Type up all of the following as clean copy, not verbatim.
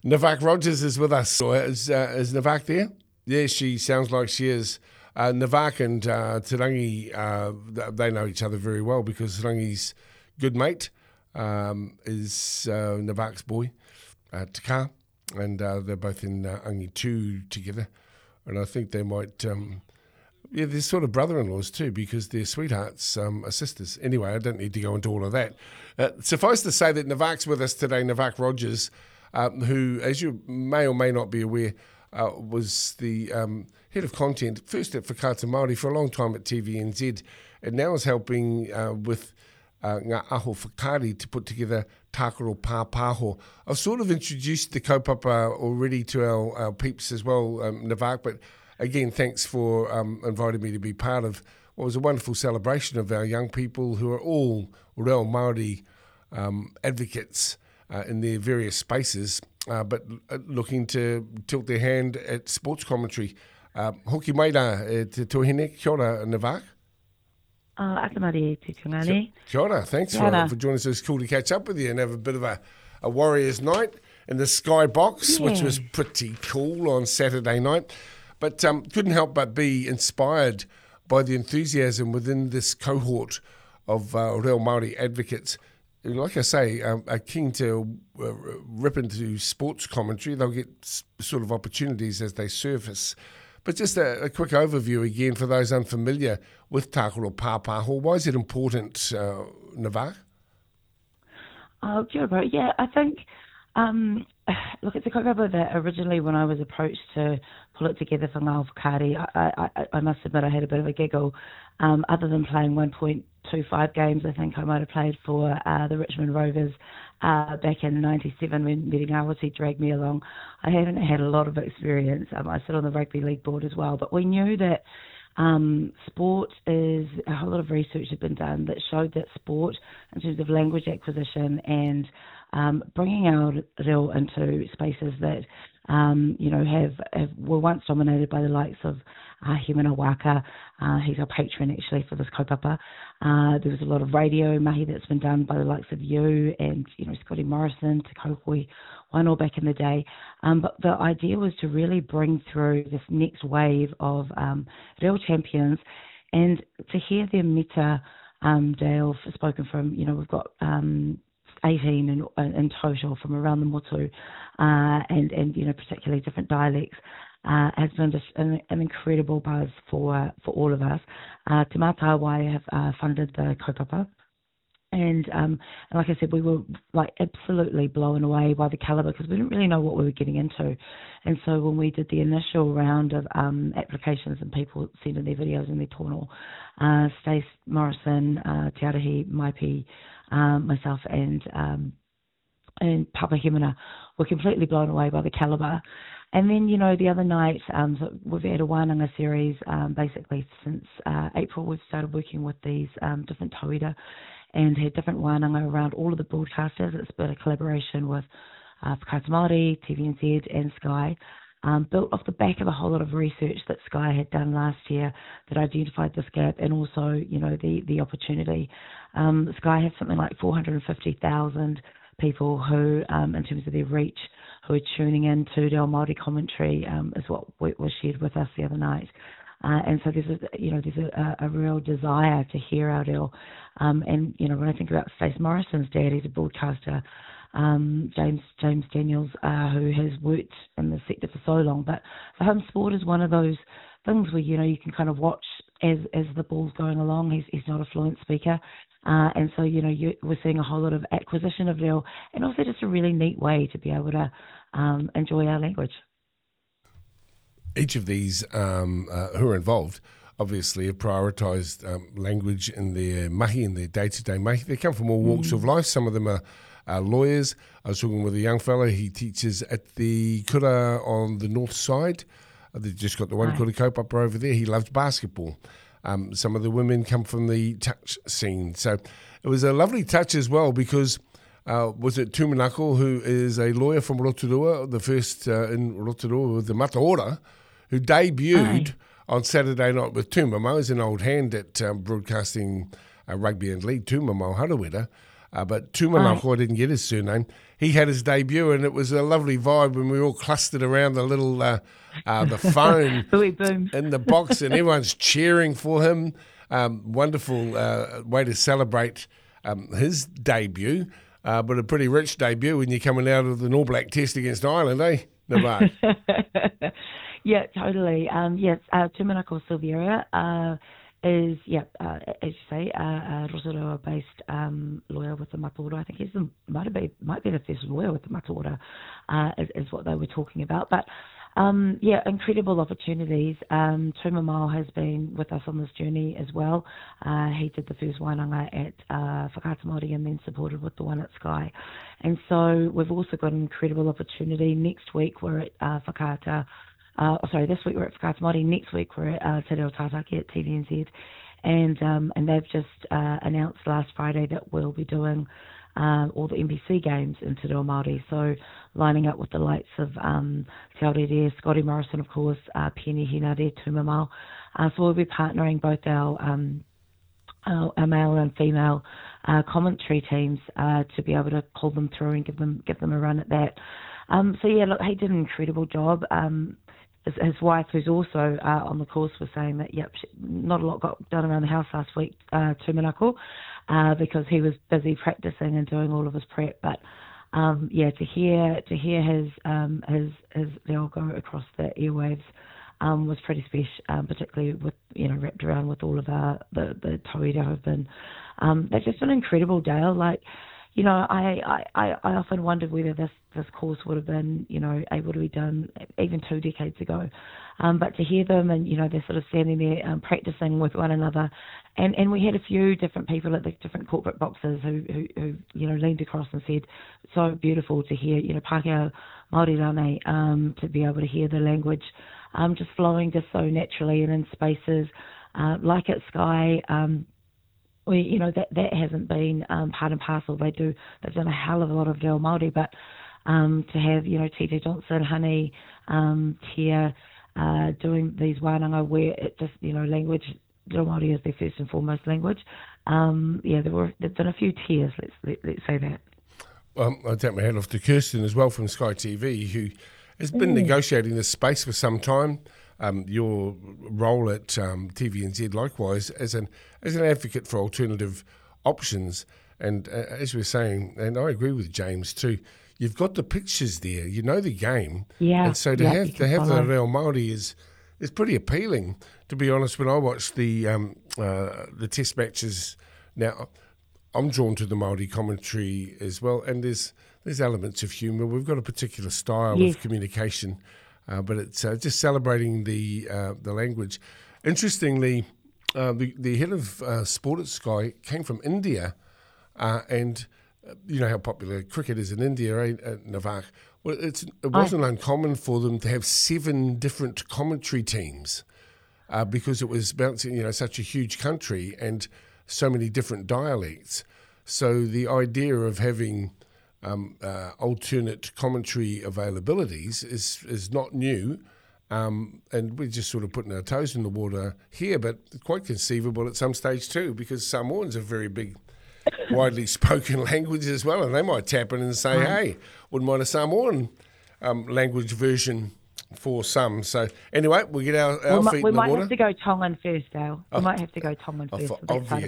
Navak Rogers is with us. Is Navak there? Yeah, she sounds like she is. Navak and Tarangi, they know each other very well because Tarangi's good mate is Navak's boy, Taka, and they're both in Angi 2 together. And I think they might, they're sort of brother-in-laws too because they're sweethearts, are sisters. Anyway, I don't need to go into all of that. Suffice to say that Navak's with us today, Navak Rogers, who, as you may or may not be aware, was the head of content, first at Whakaata Māori for a long time at TVNZ, and now is helping with Ngā Aho Whakaari to put together Tākaro Pāpāho. I've sort of introduced the kaupapa already to our peeps as well, Navak, but again, thanks for inviting me to be part of what was a wonderful celebration of our young people who are all Reo Māori advocates in their various spaces, but looking to tilt their hand at sports commentary. Hoki maira te tuhine, kia ora, Navak. Atamari te tungane. Kia ora, thanks for joining us. It's cool to catch up with you and have a bit of a Warriors night in the Sky Box, which was pretty cool on Saturday night. But couldn't help but be inspired by the enthusiasm within this cohort of Reo Māori advocates. Like I say, are keen to rip into sports commentary. They'll get sort of opportunities as they surface. But just a quick overview again for those unfamiliar with Tākaro Pāpāho. Why is it important, Navak? Kia ora. Yeah, I think, look, it's a kaupapa that originally when I was approached to pull it together for Ngā Whakaari, I must admit I had a bit of a giggle. Other than playing 1.25 games, I think I might have played for the Richmond Rovers back in '97 when Meri Ngāwati dragged me along. I haven't had a lot of experience. I sit on the rugby league board as well, but we knew that sport is, a whole lot of research had been done that showed that sport, in terms of language acquisition and bringing our reo into spaces that were once dominated by the likes of Himina Waka. He's our patron actually for this kaupapa. There was a lot of radio mahi that's been done by the likes of you and Scotty Morrison, Te Kauhoi Wano back in the day. But the idea was to really bring through this next wave of reo champions and to hear their mita Dale spoken from, we've got 18 in total from around the motu, and particularly different dialects, has been just an incredible buzz for all of us. Te Mātāwai have funded the kaupapa, and like I said, we were absolutely blown away by the calibre because we didn't really know what we were getting into. And so when we did the initial round of applications and people sending their videos and their tono, Stace Morrison, Te Arahi Maipi, myself and Papa Himina were completely blown away by the calibre. And then, the other night, so we've had a wānanga series, basically since April. We've started working with these different tauira and had different wānanga around all of the broadcasters. It's been a collaboration with Whakaata Māori, TVNZ and Sky, built off the back of a whole lot of research that Sky had done last year that identified this gap and also, the opportunity. Sky has something like 450,000 people who, in terms of their reach, who are tuning in to Reo Māori commentary, is what was shared with us the other night. And so there's a real desire to hear our reo. And when I think about Stace Morrison's dad, he's a broadcaster, James Daniels, who has worked in the sector for so long. But for him, sport is one of those things where you can kind of watch as the ball's going along. He's not a fluent speaker. And so, we're seeing a whole lot of acquisition of reo and also just a really neat way to be able to enjoy our language. Each of these who are involved obviously have prioritised language in their mahi, in their day-to-day mahi. They come from all walks of life. Some of them are lawyers. I was talking with a young fellow. He teaches at the kura on the north side. They've just got the one kura kaupapa over there. He loves basketball. Some of the women come from the touch scene. So it was a lovely touch as well because was it Tūmanako, who is a lawyer from Rotorua, the first in Rotorua with the Mataora, who debuted on Saturday night with Tūmamo as an old hand at broadcasting rugby and league, Tūmamo Harawira. But Tumanako didn't get his surname. He had his debut, and it was a lovely vibe when we all clustered around the little the phone in the box, and everyone's cheering for him. Wonderful way to celebrate his debut, but a pretty rich debut when you're coming out of the All Black Test against Ireland, eh, Navak? Yeah, totally. Tumanako Silveira is, as you say, a Rotorua-based lawyer with the Mataora. I think might be the first lawyer with the Mataora, is what they were talking about. But incredible opportunities. Tumamau has been with us on this journey as well. He did the first Wainanga at Whakaata Māori and then supported with the one at Sky. And so we've also got an incredible opportunity. Next week we're at this week we're at Whakaata Māori. Next week we're at Te Reo Tātaki at TVNZ. And they've just announced last Friday that we'll be doing all the NBC games in Te Reo Māori. So lining up with the likes of Te Aurere, Scotty Morrison, of course, Penny Hinare, Tumamau. So we'll be partnering both our male and female commentary teams to be able to pull them through and give them a run at that. He did an incredible job. His wife, who's also on the course, was saying that, not a lot got done around the house last week, Tumanako, because he was busy practicing and doing all of his prep. But to hear his reo go across the airwaves was pretty special, particularly with wrapped around with all of the tauira who've been. They've just been incredible, Dale. I often wondered whether this course would have been, able to be done even 2 decades ago. But to hear them and, they're sort of standing there practicing with one another. And we had a few different people at the different corporate boxes who leaned across and said, so beautiful to hear, Pākehā Māori rane, to be able to hear the language just flowing just so naturally and in spaces like at Sky. That hasn't been part and parcel. They've done a hell of a lot of reo Māori, but to have, TJ Johnson, Honey, Tia, doing these wānanga where it just, language, reo Māori is their first and foremost language. There've been a few tears, let's say that. I take my hat off to Kirsten as well from Sky TV, who has been negotiating this space for some time. Your role at TVNZ likewise as an advocate for alternative options, and as we're saying, and I agree with James too, you've got the pictures there, the game, and so to have the reo Māori is pretty appealing, to be honest. When I watch the test matches now, I'm drawn to the Māori commentary as well, and there's elements of humour. We've got a particular style of communication. But it's just celebrating the language. Interestingly, the head of sport at Sky came from India, and you know how popular cricket is in India, Navak? Well, it wasn't uncommon for them to have 7 different commentary teams because it was bouncing, such a huge country and so many different dialects. So the idea of having alternate commentary availabilities is not new, and we're just sort of putting our toes in the water here, but quite conceivable at some stage too, because Samoan's a very big, widely spoken language as well, and they might tap in and say, hey, wouldn't mind a Samoan language version for some. So anyway, we'll get our feet in the water. We might have to go Tongan first, Dale. We might have to go Tongan first. For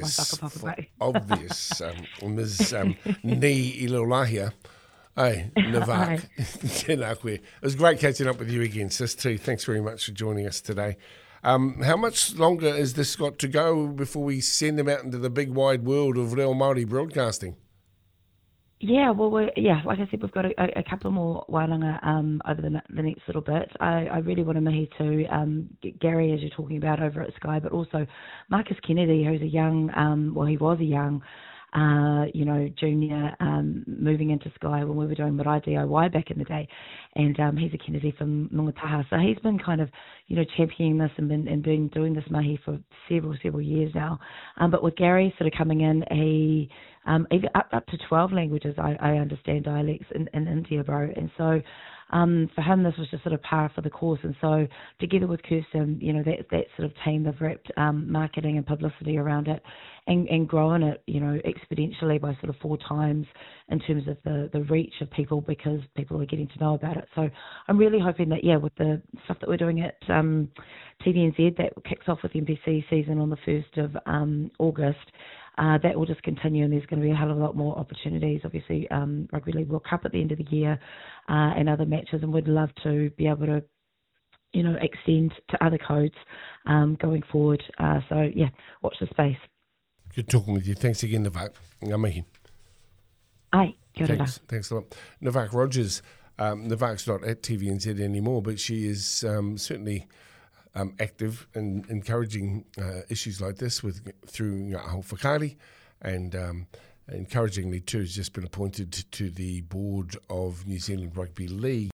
obvious, Ms. Ni Ilolahia. Hey, Navak. It was great catching up with you again, sis, too. Thanks very much for joining us today. How much longer has this got to go before we send them out into the big wide world of Reo Māori broadcasting? Yeah, well, like I said, we've got a couple more wānanga over the next little bit. I really want to mihi to Gary, as you're talking about over at Sky, but also Marcus Kennedy, who's he was a young, junior, moving into Sky when we were doing Marae DIY back in the day, and he's a Kennedy from Nongataha, so he's been kind of, championing this and been doing this mahi for several years now. But with Gary sort of coming in, he even up to 12 languages, I understand, dialects in India, bro, and so for him, this was just sort of par for the course. And so together with Kirsten, that sort of team, they've wrapped marketing and publicity around it and grown it, exponentially by sort of 4 times in terms of the reach of people, because people are getting to know about it. So I'm really hoping that, with the stuff that we're doing at TVNZ, that kicks off with the NPC season on the 1st of August, that will just continue, and there's going to be a hell of a lot more opportunities. Obviously, Rugby League World Cup at the end of the year and other matches, and we'd love to be able to extend to other codes going forward. So watch the space. Good talking with you. Thanks again, Novak. Ngā mihi. Ai, kia ora. Thanks a lot. Novak Rogers. Novak's not at TVNZ anymore, but she is certainly active in encouraging issues like this through Ngā Aho Whakaari, and encouragingly too has just been appointed to the board of New Zealand Rugby League.